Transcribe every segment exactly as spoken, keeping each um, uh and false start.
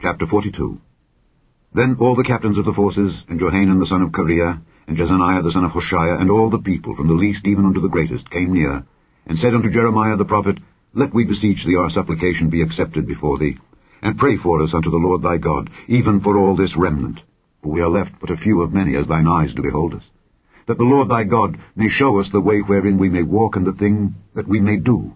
Chapter forty-two. Then all the captains of the forces, and Johanan the son of Kareah, and Jezaniah the son of Hoshea, and all the people, from the least even unto the greatest, came near, and said unto Jeremiah the prophet, Let we beseech thee our supplication be accepted before thee, and pray for us unto the Lord thy God, even for all this remnant. For we are left but a few of many, as thine eyes do behold us, that the Lord thy God may show us the way wherein we may walk, and the thing that we may do.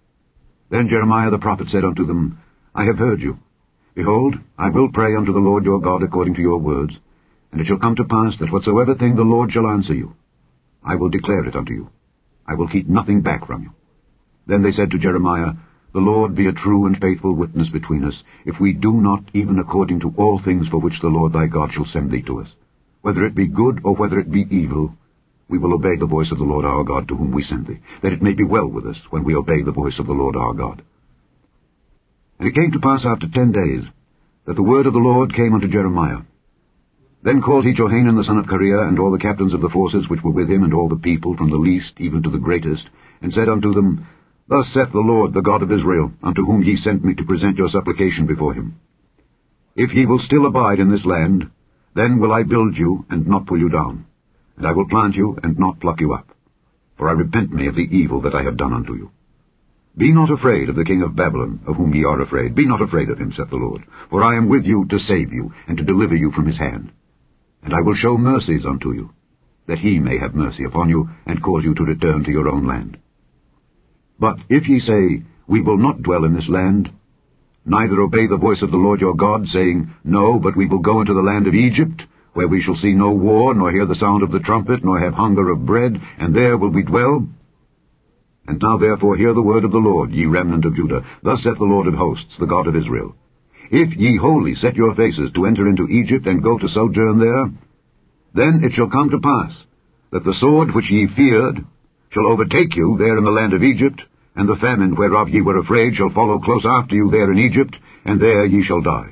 Then Jeremiah the prophet said unto them, I have heard you. Behold, I will pray unto the Lord your God according to your words, and it shall come to pass that whatsoever thing the Lord shall answer you, I will declare it unto you. I will keep nothing back from you. Then they said to Jeremiah, The Lord be a true and faithful witness between us, if we do not even according to all things for which the Lord thy God shall send thee to us. Whether it be good or whether it be evil, we will obey the voice of the Lord our God to whom we send thee, that it may be well with us when we obey the voice of the Lord our God. And it came to pass after ten days, that the word of the Lord came unto Jeremiah. Then called he Johanan the son of Kareah, and all the captains of the forces which were with him, and all the people, from the least even to the greatest, and said unto them, Thus saith the Lord, the God of Israel, unto whom ye sent me to present your supplication before him. If ye will still abide in this land, then will I build you, and not pull you down, and I will plant you, and not pluck you up. For I repent me of the evil that I have done unto you. Be not afraid of the king of Babylon, of whom ye are afraid. Be not afraid of him, saith the Lord. For I am with you to save you, and to deliver you from his hand. And I will show mercies unto you, that he may have mercy upon you, and cause you to return to your own land. But if ye say, We will not dwell in this land, neither obey the voice of the Lord your God, saying, No, but we will go into the land of Egypt, where we shall see no war, nor hear the sound of the trumpet, nor have hunger of bread, and there will we dwell. And now therefore hear the word of the Lord, ye remnant of Judah. Thus saith the Lord of hosts, the God of Israel. If ye wholly set your faces to enter into Egypt, and go to sojourn there, then it shall come to pass, that the sword which ye feared shall overtake you there in the land of Egypt, and the famine whereof ye were afraid shall follow close after you there in Egypt, and there ye shall die.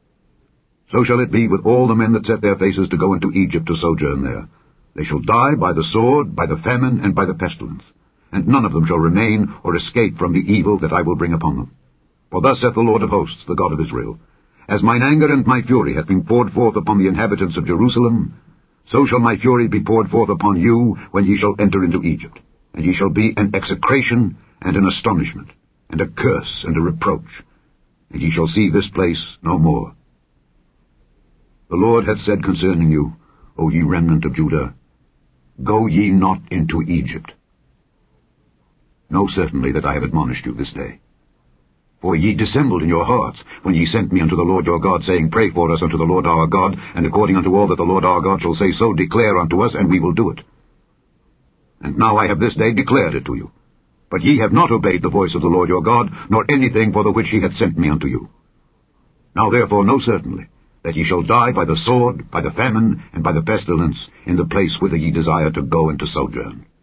So shall it be with all the men that set their faces to go into Egypt to sojourn there. They shall die by the sword, by the famine, and by the pestilence. And none of them shall remain or escape from the evil that I will bring upon them. For thus saith the Lord of hosts, the God of Israel, As mine anger and my fury hath been poured forth upon the inhabitants of Jerusalem, so shall my fury be poured forth upon you when ye shall enter into Egypt. And ye shall be an execration and an astonishment, and a curse and a reproach, and ye shall see this place no more. The Lord hath said concerning you, O ye remnant of Judah, Go ye not into Egypt. Know certainly that I have admonished you this day. For ye dissembled in your hearts, when ye sent me unto the Lord your God, saying, Pray for us unto the Lord our God, and according unto all that the Lord our God shall say, so declare unto us, and we will do it. And now I have this day declared it to you. But ye have not obeyed the voice of the Lord your God, nor anything for the which he hath sent me unto you. Now therefore know certainly, that ye shall die by the sword, by the famine, and by the pestilence, in the place whither ye desire to go and to sojourn.